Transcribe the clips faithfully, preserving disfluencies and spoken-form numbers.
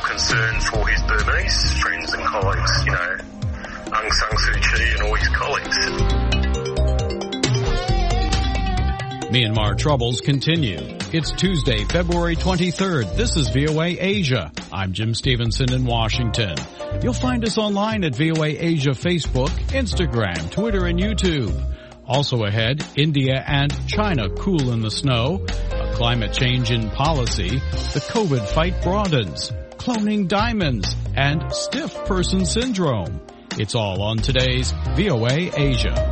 concern for his Burmese friends and colleagues, you know, Aung San Suu Kyi and all his colleagues. Myanmar troubles continue. It's Tuesday, February twenty-third. This is V O A Asia. I'm Jim Stevenson in Washington. You'll find us online at V O A Asia Facebook, Instagram, Twitter, and YouTube. Also ahead, India and China cool in the snow, a climate change in policy, the COVID fight broadens, cloning diamonds, and stiff person syndrome. It's all on today's V O A Asia.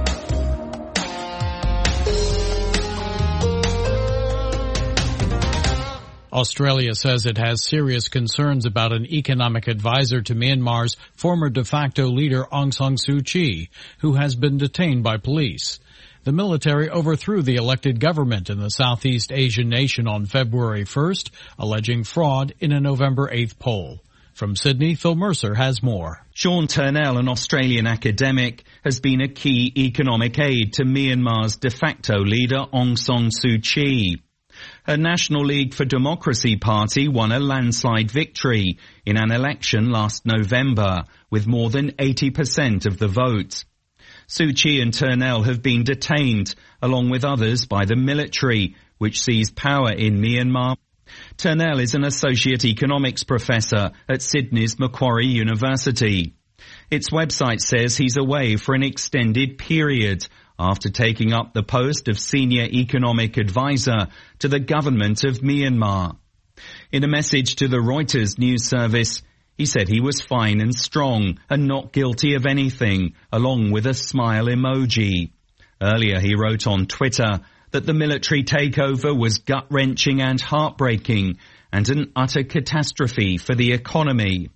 Australia says it has serious concerns about an economic advisor to Myanmar's former de facto leader Aung San Suu Kyi, who has been detained by police. The military overthrew the elected government in the Southeast Asian nation on February first, alleging fraud in a November eighth poll. From Sydney, Phil Mercer has more. Sean Turnell, an Australian academic, has been a key economic aid to Myanmar's de facto leader Aung San Suu Kyi. Her National League for Democracy party won a landslide victory in an election last November with more than eighty percent of the vote. Suu Kyi and Turnell have been detained, along with others, by the military, which seized power in Myanmar. Turnell is an associate economics professor at Sydney's Macquarie University. Its website says he's away for an extended period after taking up the post of senior economic advisor to the government of Myanmar. In a message to the Reuters news service, he said he was fine and strong and not guilty of anything, along with a smile emoji. Earlier he wrote on Twitter that the military takeover was gut-wrenching and heartbreaking and an utter catastrophe for the economy.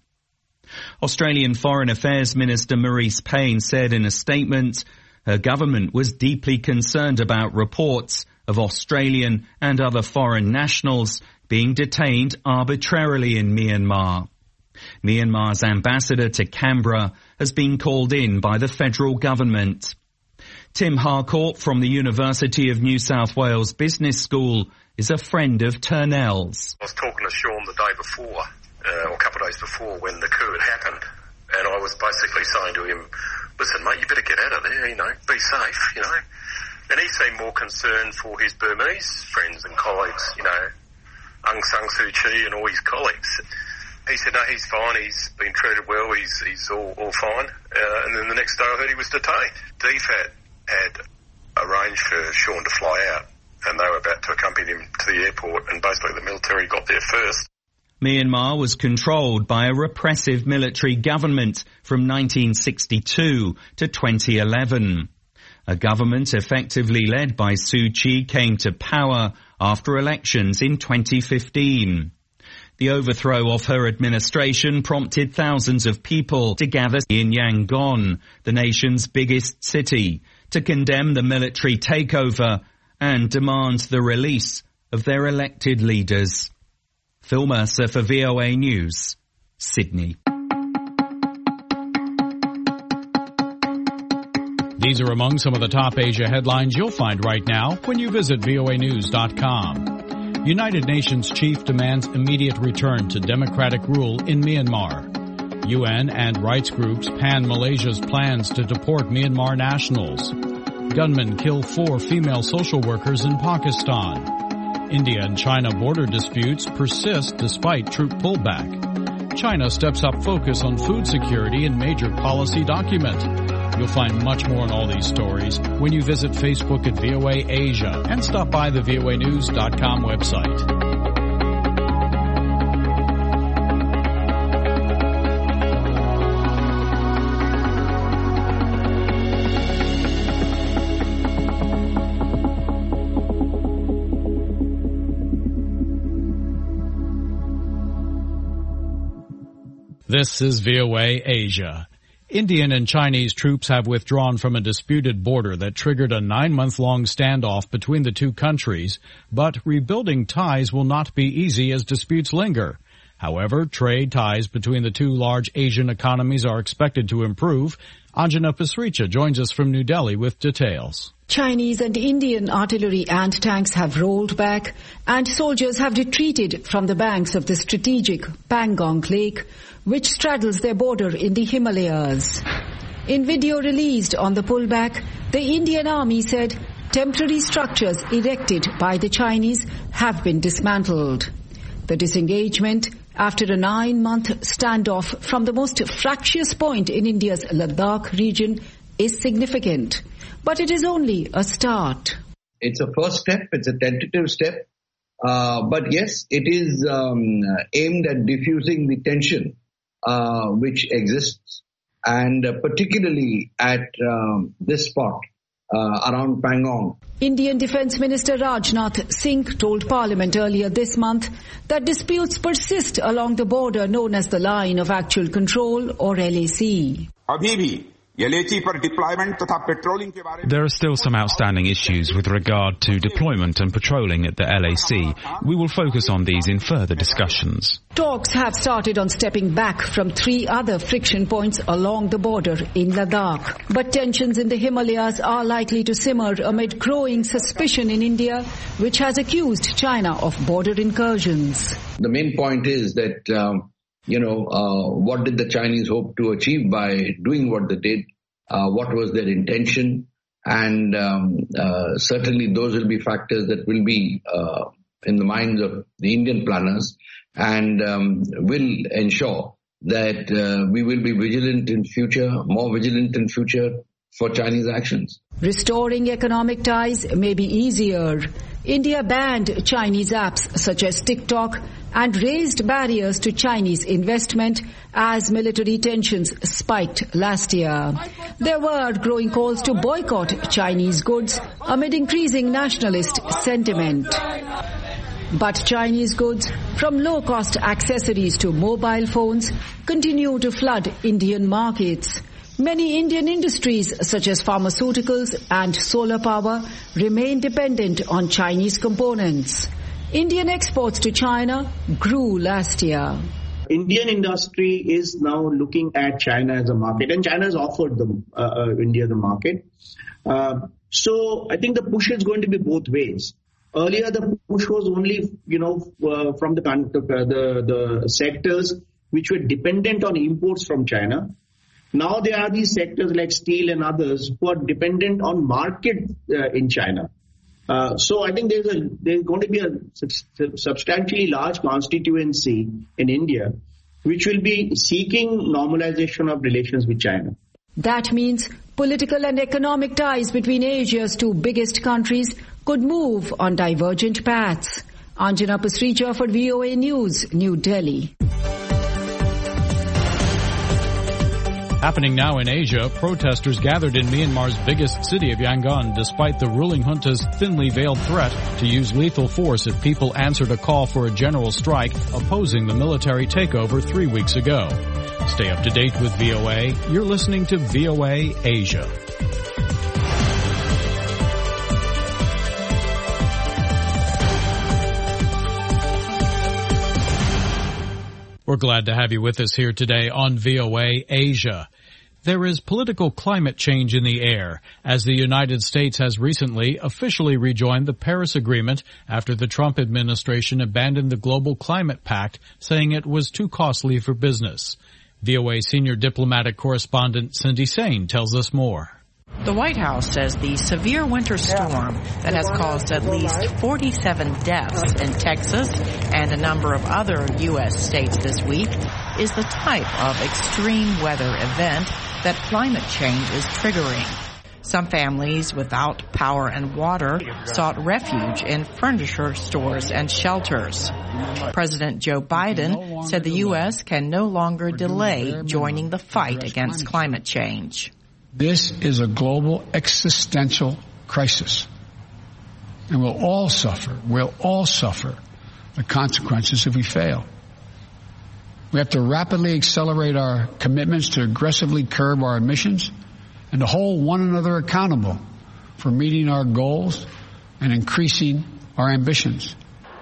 Australian Foreign Affairs Minister Marise Payne said in a statement her government was deeply concerned about reports of Australian and other foreign nationals being detained arbitrarily in Myanmar. Myanmar's ambassador to Canberra has been called in by the federal government. Tim Harcourt from the University of New South Wales Business School is a friend of Turnell's. I was talking to Sean the day before, uh, or a couple of days before when the coup had happened, and I was basically saying to him, listen, mate, you better get out of there, you know, be safe, you know. And he seemed more concerned for his Burmese friends and colleagues, you know, Aung San Suu Kyi and all his colleagues. He said, no, he's fine, he's been treated well, he's he's all, all fine. Uh, and then the next day I heard he was detained. D F A T had arranged for Sean to fly out, and they were about to accompany him to the airport, and basically the military got there first. Myanmar was controlled by a repressive military government from nineteen sixty-two to twenty eleven. A government effectively led by Suu Kyi came to power after elections in twenty fifteen. The overthrow of her administration prompted thousands of people to gather in Yangon, the nation's biggest city, to condemn the military takeover and demand the release of their elected leaders. Phil Mercer for V O A News, Sydney. These are among some of the top Asia headlines you'll find right now when you visit V O A news dot com. United Nations chief demands immediate return to democratic rule in Myanmar. U N and rights groups pan Malaysia's plans to deport Myanmar nationals. Gunmen kill four female social workers in Pakistan. India and China border disputes persist despite troop pullback. China steps up focus on food security in major policy document. You'll find much more on all these stories when you visit Facebook at V O A Asia and stop by the V O A news dot com website. This is V O A Asia. Indian and Chinese troops have withdrawn from a disputed border that triggered a nine-month-long standoff between the two countries, but rebuilding ties will not be easy as disputes linger. However, trade ties between the two large Asian economies are expected to improve. Anjana Pasricha joins us from New Delhi with details. Chinese and Indian artillery and tanks have rolled back, and soldiers have retreated from the banks of the strategic Pangong Lake, which straddles their border in the Himalayas. In video released on the pullback, the Indian Army said temporary structures erected by the Chinese have been dismantled. The disengagement, after a nine-month standoff from the most fractious point in India's Ladakh region, is significant. But it is only a start. It's a first step. It's a tentative step. Uh, but yes, it is um, aimed at diffusing the tension uh, which exists, and uh, particularly at um, this spot uh, around Pangong. Indian Defence Minister Rajnath Singh told Parliament earlier this month that disputes persist along the border known as the Line of Actual Control, or L A C. There are still some outstanding issues with regard to deployment and patrolling at the L A C. We will focus on these in further discussions. Talks have started on stepping back from three other friction points along the border in Ladakh. But tensions in the Himalayas are likely to simmer amid growing suspicion in India, which has accused China of border incursions. The main point is that um, You know, uh, what did the Chinese hope to achieve by doing what they did? Uh, what was their intention? And um, uh, certainly those will be factors that will be uh, in the minds of the Indian planners, and um, will ensure that uh, we will be vigilant in future, more vigilant in future for Chinese actions. Restoring economic ties may be easier. India banned Chinese apps such as TikTok and raised barriers to Chinese investment as military tensions spiked last year. There were growing calls to boycott Chinese goods amid increasing nationalist sentiment. But Chinese goods, from low-cost accessories to mobile phones, continue to flood Indian markets. Many Indian industries, such as pharmaceuticals and solar power, remain dependent on Chinese components. Indian exports to China grew last year. Indian industry is now looking at China as a market, and China has offered them, uh, uh, India the market. Uh, so I think the push is going to be both ways. Earlier, the push was only, you know, uh, from the, the the sectors which were dependent on imports from China. Now there are these sectors like steel and others who are dependent on market uh, in China. Uh, so I think there's a there's going to be a sub- substantially large constituency in India which will be seeking normalization of relations with China. That means political and economic ties between Asia's two biggest countries could move on divergent paths. Anjana Pasricha for V O A News, New Delhi. Happening now in Asia, protesters gathered in Myanmar's biggest city of Yangon despite the ruling junta's thinly veiled threat to use lethal force if people answered a call for a general strike opposing the military takeover three weeks ago. Stay up to date with V O A. You're listening to V O A Asia. We're glad to have you with us here today on V O A Asia. There is political climate change in the air as the United States has recently officially rejoined the Paris Agreement after the Trump administration abandoned the Global Climate Pact, saying it was too costly for business. V O A senior diplomatic correspondent Cindy Sain tells us more. The White House says the severe winter storm that has caused at least forty-seven deaths in Texas and a number of other U S states this week is the type of extreme weather event that climate change is triggering. Some families without power and water sought refuge in furniture stores and shelters. President Joe Biden said the U S can no longer delay joining the fight against climate change. This is a global existential crisis, and we'll all suffer, we'll all suffer the consequences if we fail. We have to rapidly accelerate our commitments to aggressively curb our emissions and to hold one another accountable for meeting our goals and increasing our ambitions.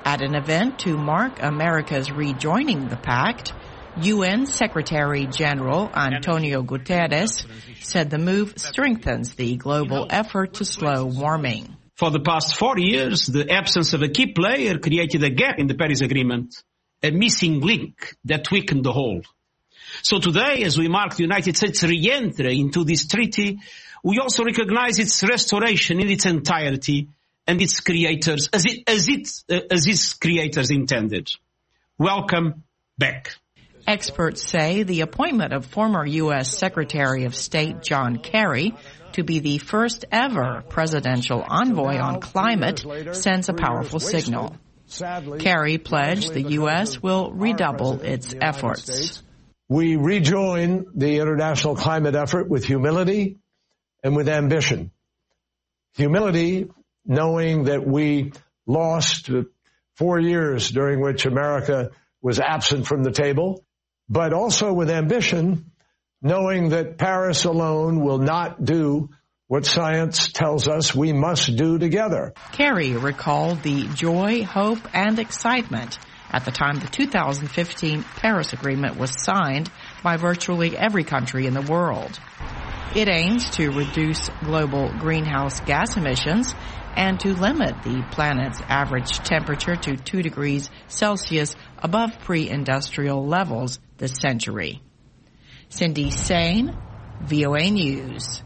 At an event to mark America's rejoining the pact, U N Secretary General Antonio Guterres said the move strengthens the global effort to slow warming. For the past forty years, the absence of a key player created a gap in the Paris Agreement, a missing link that weakened the whole. So today, as we mark the United States' re-entry into this treaty, we also recognize its restoration in its entirety and its creators, as it, as it, uh, as its creators intended. Welcome back. Experts say the appointment of former U S Secretary of State John Kerry to be the first ever presidential envoy on climate sends a powerful signal. Kerry pledged the U S will redouble its efforts. We rejoin the international climate effort with humility and with ambition. Humility, knowing that we lost four years during which America was absent from the table, but also with ambition, knowing that Paris alone will not do what science tells us we must do together. Kerry recalled the joy, hope, and excitement at the time the two thousand fifteen Paris Agreement was signed by virtually every country in the world. It aims to reduce global greenhouse gas emissions and to limit the planet's average temperature to two degrees Celsius above pre-industrial levels this century. Cindy Sain, V O A News.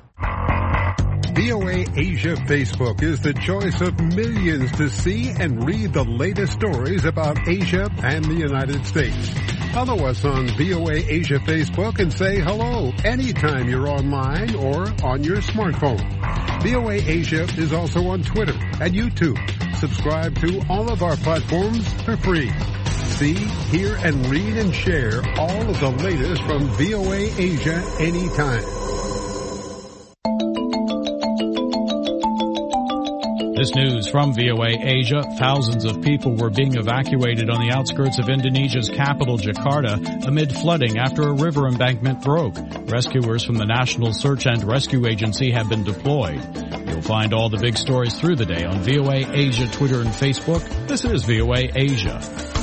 V O A Asia Facebook is the choice of millions to see and read the latest stories about Asia and the United States. Follow us on V O A Asia Facebook and say hello anytime you're online or on your smartphone. V O A Asia is also on Twitter and YouTube. Subscribe to all of our platforms for free. See, hear, and read and share all of the latest from V O A Asia anytime. This news from V O A Asia. Thousands of people were being evacuated on the outskirts of Indonesia's capital, Jakarta, amid flooding after a river embankment broke. Rescuers from the National Search and Rescue Agency have been deployed. You'll find all the big stories through the day on V O A Asia, Twitter, and Facebook. This is V O A Asia.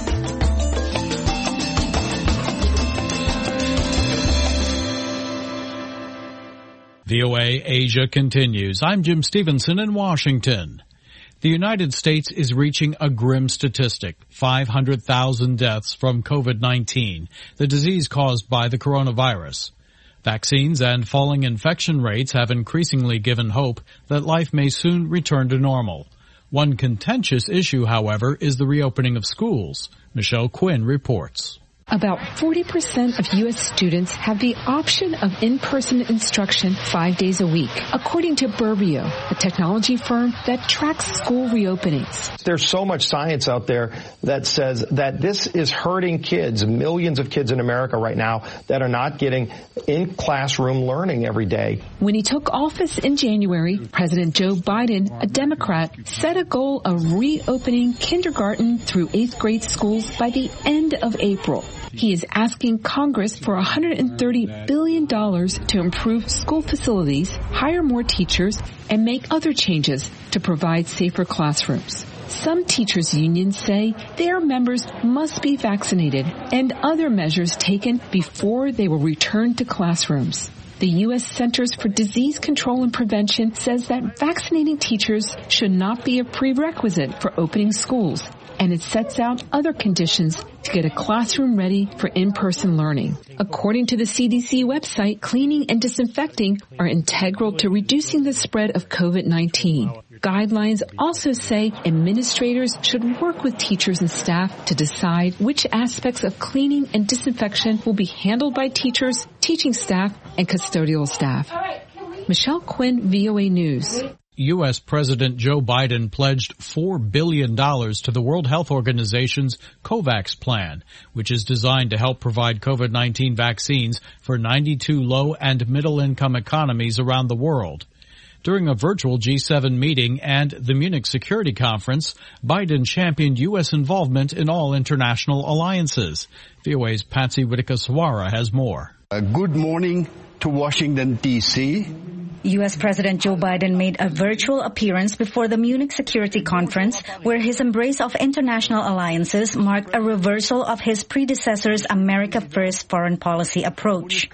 V O A Asia continues. I'm Jim Stevenson in Washington. The United States is reaching a grim statistic, five hundred thousand deaths from COVID nineteen, the disease caused by the coronavirus. Vaccines and falling infection rates have increasingly given hope that life may soon return to normal. One contentious issue, however, is the reopening of schools. Michelle Quinn reports. About forty percent of U S students have the option of in-person instruction five days a week, according to Burbio, a technology firm that tracks school reopenings. There's so much science out there that says that this is hurting kids, millions of kids in America right now that are not getting in-classroom learning every day. When he took office in January, President Joe Biden, a Democrat, set a goal of reopening kindergarten through eighth grade schools by the end of April. He is asking Congress for one hundred thirty billion dollars to improve school facilities, hire more teachers, and make other changes to provide safer classrooms. Some teachers' unions say their members must be vaccinated and other measures taken before they will return to classrooms. The U S Centers for Disease Control and Prevention says that vaccinating teachers should not be a prerequisite for opening schools, and it sets out other conditions to get a classroom ready for in-person learning. According to the C D C website, cleaning and disinfecting are integral to reducing the spread of COVID nineteen. Guidelines also say administrators should work with teachers and staff to decide which aspects of cleaning and disinfection will be handled by teachers, teaching staff, and custodial staff. Michelle Quinn, V O A News. U S. President Joe Biden pledged four billion dollars to the World Health Organization's COVAX plan, which is designed to help provide COVID nineteen vaccines for ninety-two low- and middle-income economies around the world. During a virtual G seven meeting and the Munich Security Conference, Biden championed U S involvement in all international alliances. V O A's Patsy Witteka-Swara has more. Uh, good morning to Washington, D C U S. President Joe Biden made a virtual appearance before the Munich Security Conference, where his embrace of international alliances marked a reversal of his predecessor's America First foreign policy approach.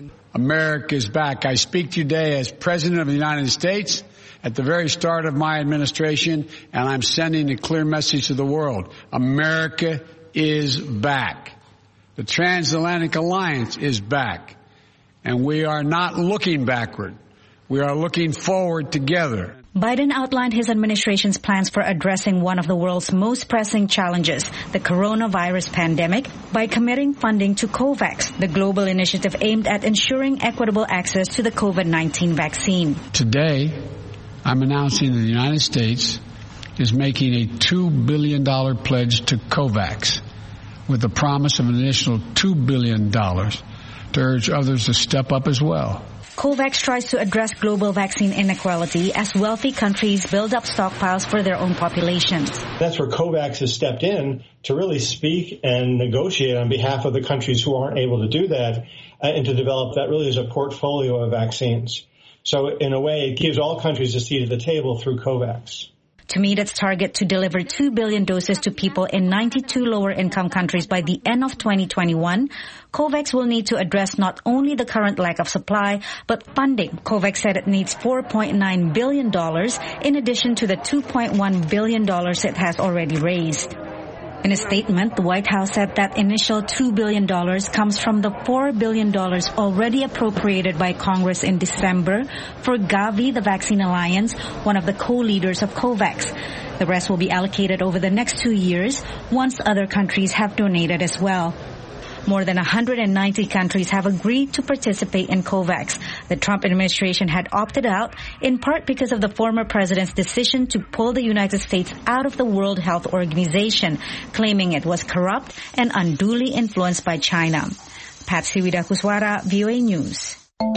America is back. I speak today as President of the United States at the very start of my administration, and I'm sending a clear message to the world. America is back. The transatlantic alliance is back. And we are not looking backward. We are looking forward together. Biden outlined his administration's plans for addressing one of the world's most pressing challenges, the coronavirus pandemic, by committing funding to COVAX, the global initiative aimed at ensuring equitable access to the COVID nineteen vaccine. Today, I'm announcing that the United States is making a two billion dollars pledge to COVAX, with the promise of an additional two billion dollars to urge others to step up as well. COVAX tries to address global vaccine inequality as wealthy countries build up stockpiles for their own populations. That's where COVAX has stepped in to really speak and negotiate on behalf of the countries who aren't able to do that, uh, and to develop that really as a portfolio of vaccines. So in a way, it gives all countries a seat at the table through COVAX. To meet its target to deliver two billion doses to people in ninety-two lower-income countries by the end of twenty twenty-one, COVAX will need to address not only the current lack of supply, but funding. COVAX said it needs four point nine billion dollars in addition to the two point one billion dollars it has already raised. In a statement, the White House said that initial two billion dollars comes from the four billion dollars already appropriated by Congress in December for Gavi, the Vaccine Alliance, one of the co-leaders of COVAX. The rest will be allocated over the next two years once other countries have donated as well. More than one hundred ninety countries have agreed to participate in COVAX. The Trump administration had opted out, in part because of the former president's decision to pull the United States out of the World Health Organization, claiming it was corrupt and unduly influenced by China. Patsy Widakuswara, V O A News.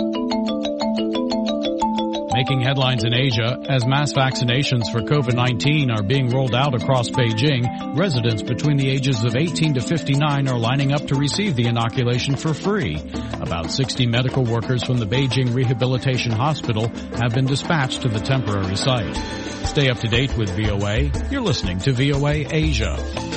Making headlines in Asia as mass vaccinations for COVID nineteen are being rolled out across Beijing. Residents between the ages of eighteen to fifty-nine are lining up to receive the inoculation for free. About sixty medical workers from the Beijing Rehabilitation Hospital have been dispatched to the temporary site. Stay up to date with V O A. You're listening to V O A Asia.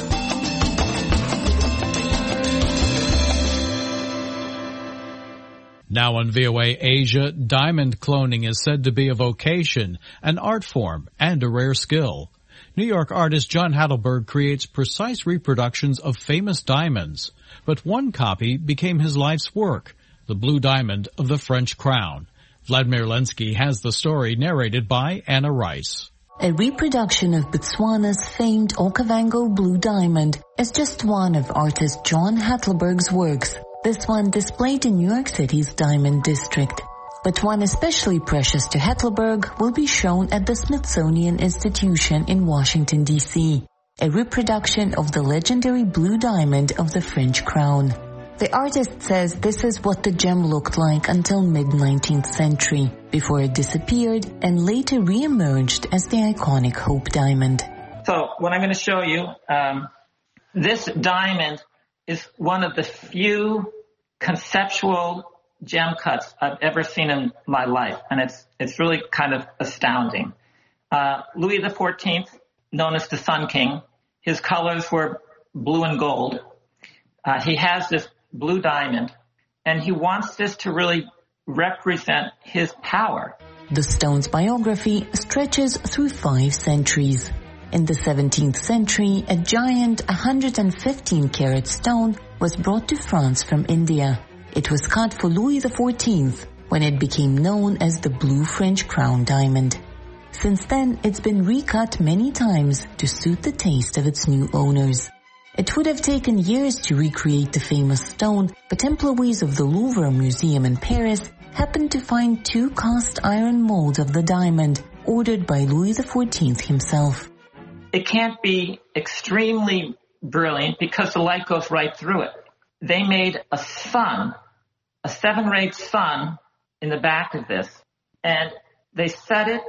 Now on V O A Asia, diamond cloning is said to be a vocation, an art form, and a rare skill. New York artist John Hadelberg creates precise reproductions of famous diamonds, but one copy became his life's work, the blue diamond of the French crown. Vladimir Lenski has the story narrated by Anna Rice. A reproduction of Botswana's famed Okavango blue diamond is just one of artist John Hadelberg's works. This one displayed in New York City's Diamond District. But one especially precious to Hadelberg will be shown at the Smithsonian Institution in Washington, D C, a reproduction of the legendary blue diamond of the French crown. The artist says this is what the gem looked like until mid-nineteenth century, before it disappeared and later re-emerged as the iconic Hope Diamond. So what I'm going to show you, um, this diamond is one of the few conceptual gem cuts I've ever seen in my life, and it's it's really kind of astounding. Uh, Louis the fourteenth, known as the Sun King, his colors were blue and gold. Uh, he has this blue diamond, and he wants this to really represent his power. The stone's biography stretches through five centuries. In the seventeenth century, a giant one hundred fifteen carat stone was brought to France from India. It was cut for Louis the fourteenth, when it became known as the Blue French Crown Diamond. Since then, it's been recut many times to suit the taste of its new owners. It would have taken years to recreate the famous stone, but employees of the Louvre Museum in Paris happened to find two cast iron molds of the diamond, ordered by Louis the fourteenth himself. It can't be extremely brilliant because the light goes right through it. They made a sun, a seven-rayed sun in the back of this, and they set it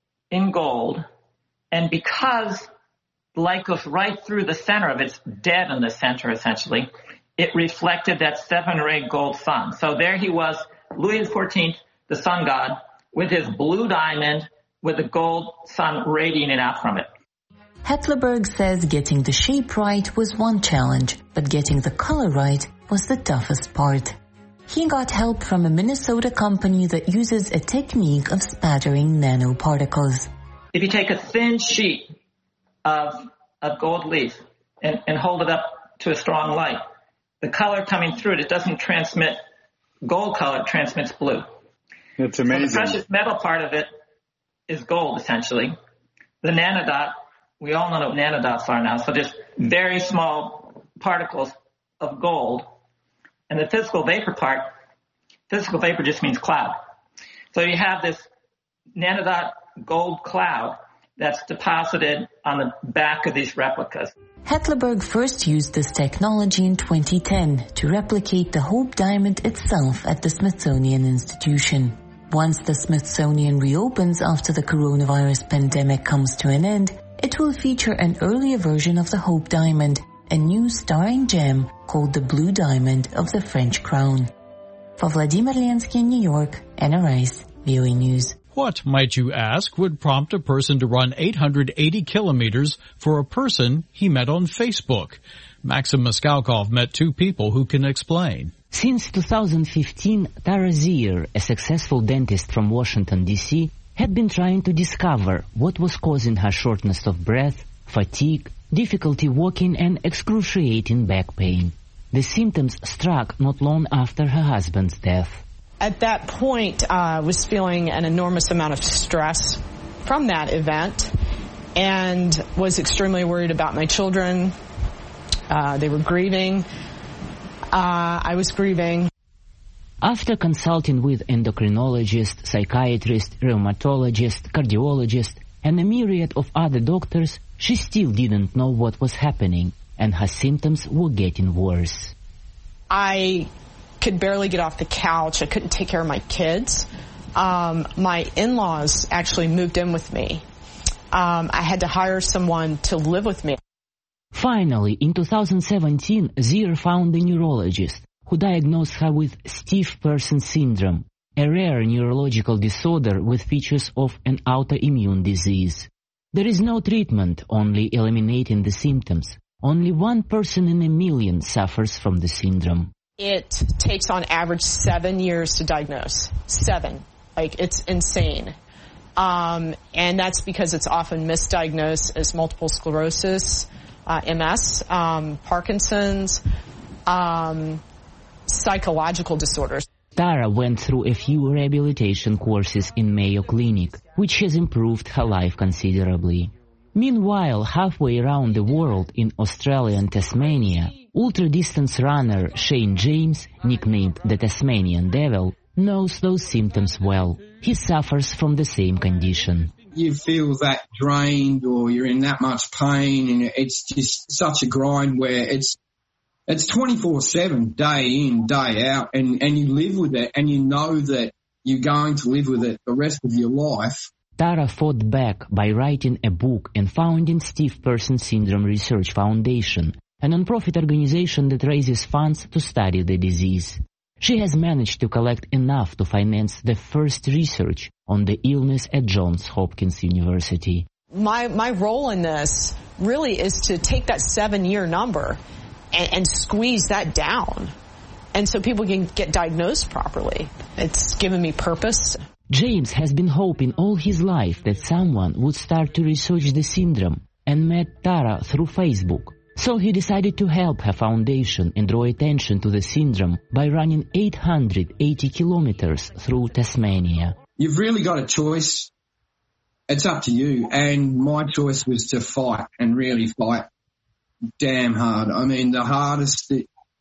in gold, and because the light goes right through the center of it, it's dead in the center essentially, it reflected that seven-rayed gold sun. So there he was, Louis the fourteenth, the sun god, with his blue diamond with the gold sun radiating out from it. Hetleberg says getting the shape right was one challenge, but getting the color right was the toughest part. He got help from a Minnesota company that uses a technique of spattering nanoparticles. If you take a thin sheet of, of gold leaf and, and hold it up to a strong light, the color coming through it, it doesn't transmit gold color, it transmits blue. That's amazing. So the precious metal part of it is gold, essentially. The nanodot, we all know what nanodots are now, so just very small particles of gold. And the physical vapor part, physical vapor just means cloud. So you have this nanodot gold cloud that's deposited on the back of these replicas. Hetleberg first used this technology in twenty ten to replicate the Hope Diamond itself at the Smithsonian Institution. Once the Smithsonian reopens after the coronavirus pandemic comes to an end, it will feature an earlier version of the Hope Diamond, a new starring gem called the Blue Diamond of the French Crown. For Vladimir Lensky in New York, Anna Rice, V O A News. What, might you ask, would prompt a person to run eight hundred eighty kilometers for a person he met on Facebook? Maxim Maskalkov met two people who can explain. Since two thousand fifteen, Tara Zier, a successful dentist from Washington, D C, had been trying to discover what was causing her shortness of breath, fatigue, difficulty walking, and excruciating back pain. The symptoms struck not long after her husband's death. At that point, I uh, was feeling an enormous amount of stress from that event and was extremely worried about my children. Uh, they were grieving. Uh, I was grieving. After consulting with endocrinologist, psychiatrist, rheumatologist, cardiologist, and a myriad of other doctors, she still didn't know what was happening, and her symptoms were getting worse. I could barely get off the couch. I couldn't take care of my kids. Um, my in-laws actually moved in with me. Um, I had to hire someone to live with me. Finally, in two thousand seventeen, Zier found a neurologist who diagnosed her with stiff person syndrome, a rare neurological disorder with features of an autoimmune disease. There is no treatment, only eliminating the symptoms. Only one person in a million suffers from the syndrome. It takes on average seven years to diagnose. Seven. Like, it's insane. Um, and that's because it's often misdiagnosed as multiple sclerosis, uh, M S, um, Parkinson's, um, psychological disorders. Tara went through a few rehabilitation courses in Mayo Clinic, which has improved her life considerably. Meanwhile, halfway around the world in Australia and Tasmania, ultra-distance runner Shane James, nicknamed the Tasmanian Devil, knows those symptoms well. He suffers from the same condition. You feel that drained or you're in that much pain, and it's just such a grind where it's it's twenty-four seven, day in, day out, and, and you live with it, and you know that you're going to live with it the rest of your life. Tara fought back by writing a book and founding Stiff Person Syndrome Research Foundation, a non-profit organization that raises funds to study the disease. She has managed to collect enough to finance the first research on the illness at Johns Hopkins University. My, my role in this really is to take that seven-year number and, and squeeze that down, and so people can get diagnosed properly. It's given me purpose. James has been hoping all his life that someone would start to research the syndrome and met Tara through Facebook. So he decided to help her foundation and draw attention to the syndrome by running eight hundred eighty kilometers through Tasmania. You've really got a choice. It's up to you. And my choice was to fight and really fight damn hard. I mean, the hardest,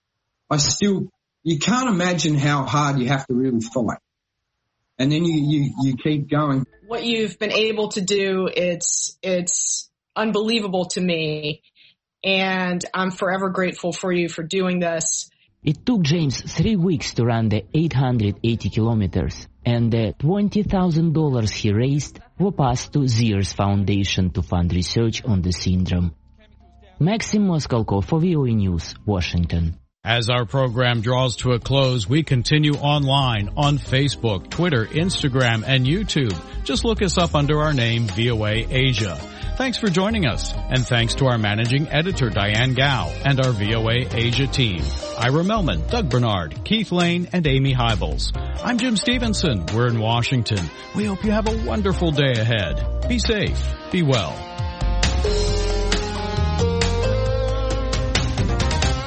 I still, you can't imagine how hard you have to really fight. And then you, you, you keep going. What you've been able to do, it's, it's unbelievable to me. And I'm forever grateful for you for doing this. It took James three weeks to run the eight hundred eighty kilometers, and the twenty thousand dollars he raised were passed to Zier's foundation to fund research on the syndrome. Maxim Moskalkov for V O A News, Washington. As our program draws to a close, we continue online on Facebook, Twitter, Instagram, and YouTube. Just look us up under our name, V O A Asia. Thanks for joining us, and thanks to our managing editor, Diane Gao, and our V O A Asia team, Ira Melman, Doug Bernard, Keith Lane, and Amy Hybels. I'm Jim Stevenson. We're in Washington. We hope you have a wonderful day ahead. Be safe. Be well.